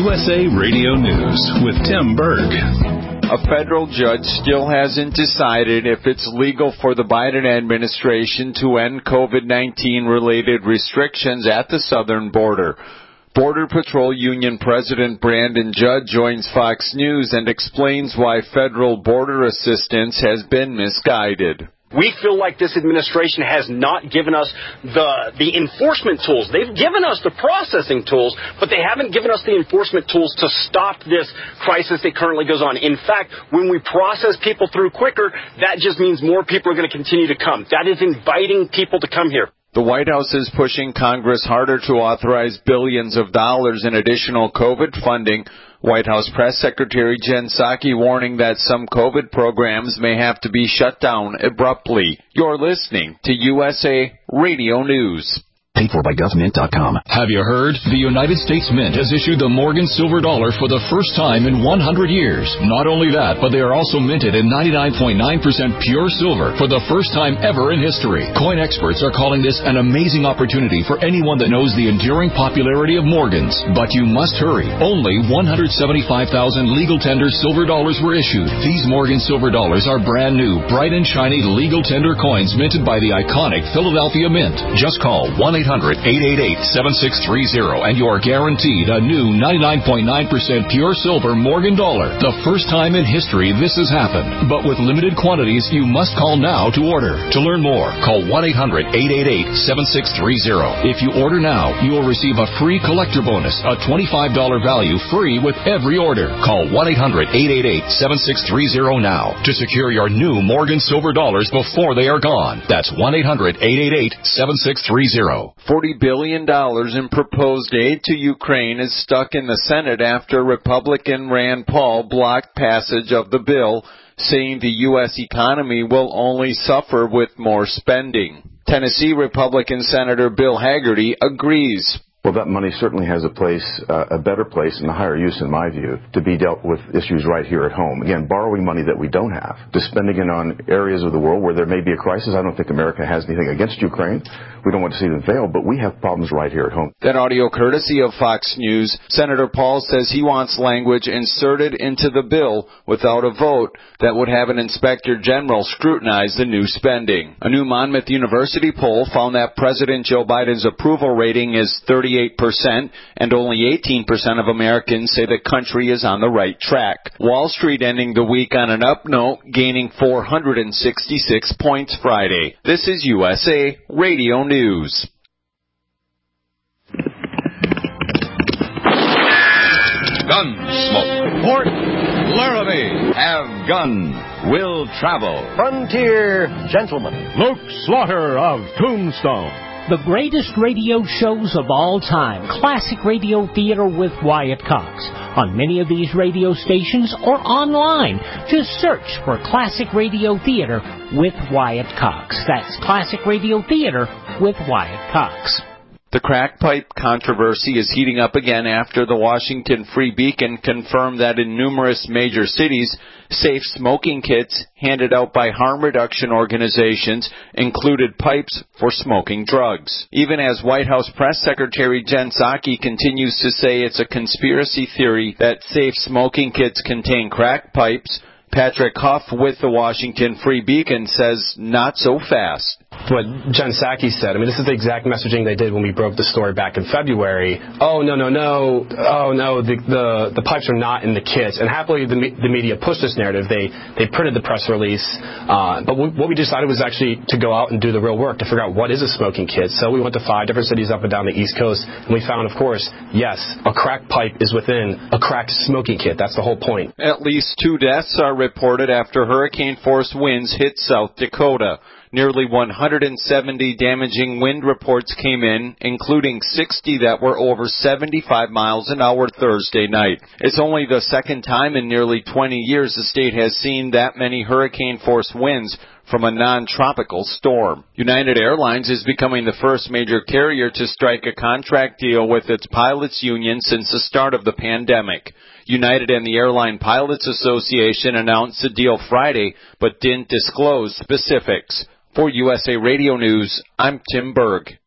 USA Radio News with Tim Berg. A federal judge still hasn't decided if it's legal for the Biden administration to end COVID-19 related restrictions at the southern border. Border Patrol Union President Brandon Judd joins Fox News and explains why federal border assistance has been misguided. We feel like this administration has not given us the enforcement tools. They've given us the processing tools, but they haven't given us the enforcement tools to stop this crisis that currently goes on. In fact, when we process people through quicker, that just means more people are going to continue to come. That is inviting people to come here. The White House is pushing Congress harder to authorize billions of dollars in additional COVID funding. White House Press Secretary Jen Psaki warning that some COVID programs may have to be shut down abruptly. You're listening to USA Radio News. Paid for by GovMint.com. Have you heard? The United States Mint has issued the Morgan Silver Dollar for the first time in 100 years. Not only that, but they are also minted in 99.9% pure silver for the first time ever in history. Coin experts are calling this an amazing opportunity for anyone that knows the enduring popularity of Morgans. But you must hurry. Only 175,000 legal tender silver dollars were issued. These Morgan Silver Dollars are brand new, bright and shiny legal tender coins minted by the iconic Philadelphia Mint. Just call 1-800-888-7630 and you're guaranteed a new 99.9% pure silver Morgan dollar. The first time in history this has happened. But with limited quantities, you must call now to order. To learn more, call 1-800-888-7630. If you order now, you will receive a free collector bonus, a $25 value free with every order. Call 1-800-888-7630 now to secure your new Morgan Silver Dollars before they are gone. That's 1-800-888-7630. $40 billion in proposed aid to Ukraine is stuck in the Senate after Republican Rand Paul blocked passage of the bill, saying the U.S. economy will only suffer with more spending. Tennessee Republican Senator Bill Hagerty agrees. Well, that money certainly has a place, a better place and a higher use, in my view, to be dealt with issues right here at home. Again, borrowing money that we don't have, to spending it on areas of the world where there may be a crisis. I don't think America has anything against Ukraine. We don't want to see them fail, but we have problems right here at home. That audio courtesy of Fox News. Senator Paul says he wants language inserted into the bill without a vote that would have an inspector general scrutinize the new spending. A new Monmouth University poll found that President Joe Biden's approval rating is 38%, and only 18% of Americans say the country is on the right track. Wall Street ending the week on an up note, gaining 466 points Friday. This is USA Radio News. Gunsmoke. Port Laramie. Have gun. Will travel. Frontier Gentleman. Luke Slaughter of Tombstone. The greatest radio shows of all time. Classic Radio Theater with Wyatt Cox. On many of these radio stations or online. Just search for Classic Radio Theater with Wyatt Cox. That's Classic Radio Theater with Wyatt Cox. The crack pipe controversy is heating up again after the Washington Free Beacon confirmed that in numerous major cities, safe smoking kits handed out by harm reduction organizations included pipes for smoking drugs. Even as White House Press Secretary Jen Psaki continues to say it's a conspiracy theory that safe smoking kits contain crack pipes, Patrick Huff with the Washington Free Beacon says not so fast. What Jen Psaki said, this is the exact messaging they did when we broke the story back in February. Oh, no. Oh, no, the pipes are not in the kits. And happily, the media pushed this narrative. They printed the press release. But what we decided was actually to go out and do the real work to figure out what is a smoking kit. So we went to 5 different cities up and down the East Coast, and we found, of course, yes, a crack pipe is within a crack smoking kit. That's the whole point. At least 2 deaths are reported after hurricane-force winds hit South Dakota. Nearly 170 damaging wind reports came in, including 60 that were over 75 miles an hour Thursday night. It's only the second time in nearly 20 years the state has seen that many hurricane-force winds from a non-tropical storm. United Airlines is becoming the first major carrier to strike a contract deal with its pilots union since the start of the pandemic. United and the Airline Pilots Association announced the deal Friday, but didn't disclose specifics. For USA Radio News, I'm Tim Berg.